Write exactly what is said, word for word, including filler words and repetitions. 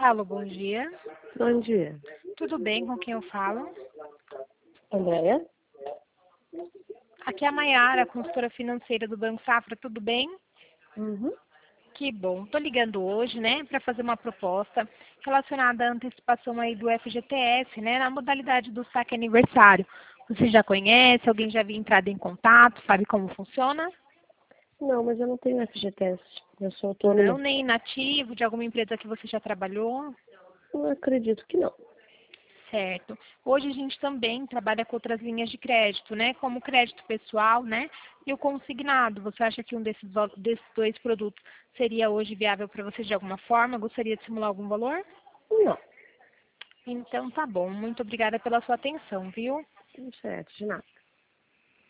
Alô, bom dia. Bom dia. Tudo bem? Com quem eu falo? Andréia? Aqui é a Maiara, consultora financeira do Banco Safra. Tudo bem? Uhum. Que bom. Estou ligando hoje, né, para fazer uma proposta relacionada à antecipação aí do F G T S, né, na modalidade do saque aniversário. Você já conhece? Alguém já havia entrado em contato? Sabe como funciona? Não, mas eu não tenho F G T S. Eu sou Não, autônoma. nem nativo de alguma empresa que você já trabalhou? Eu acredito que não. Certo. Hoje a gente também trabalha com outras linhas de crédito, né? Como o crédito pessoal, né? E o consignado. Você acha que um desses, val- desses dois produtos seria hoje viável para você de alguma forma? Gostaria de simular algum valor? Não. Então tá bom. Muito obrigada pela sua atenção, viu? Certo, de nada.